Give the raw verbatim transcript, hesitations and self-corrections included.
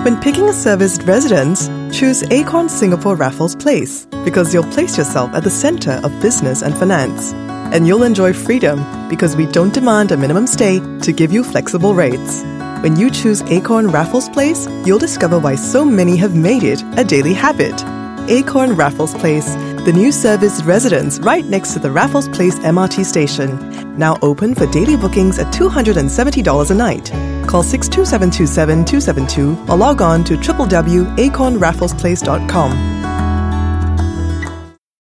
When picking a serviced residence, choose Acorn Singapore Raffles Place because you'll place yourself at the center of business and finance. And you'll enjoy freedom because we don't demand a minimum stay to give you flexible rates. When you choose Acorn Raffles Place, you'll discover why so many have made it a daily habit. Acorn Raffles Place, the new serviced residence right next to the Raffles Place M R T station. Now open for daily bookings at two hundred seventy dollars a night. Call six two seven two seven two seven two or log on to w w w dot acorn raffles place dot com.